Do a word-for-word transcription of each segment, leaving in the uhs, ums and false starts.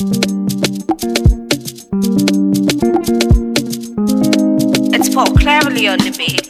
It's Paul Cleverly on the beat.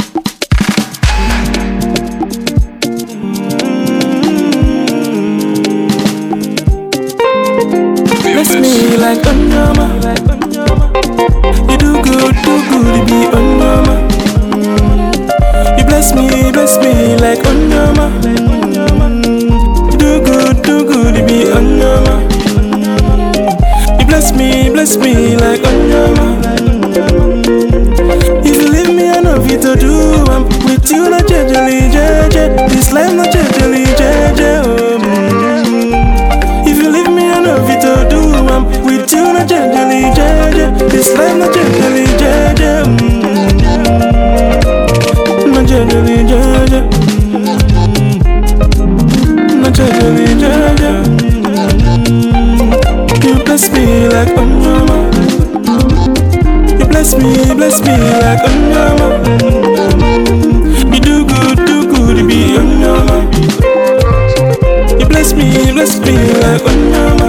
Bless me like Onyama. You do good, do good, you be Onyama. You bless me, bless me like Onyama. You do good, do good, you be Onyama. You bless me, bless me like Onyama. If you leave me, I know what to do. I'm with you, not jejely, jeje. This life, not jejely, jeje. Oh, mm. If you leave me, I know what to do. I'm with you, not jejely, jeje. This life, not jejely, jeje. Mm. Not jejely, jeje. Mm. Not jejely, jeje. Mm. You bless me like Onyama. Bless me, bless me like Onyama. You do good, do good, you be Onyama. You bless me, bless me like Onyama.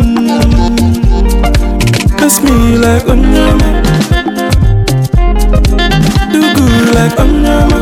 Bless me like Onyama. Do good like Onyama.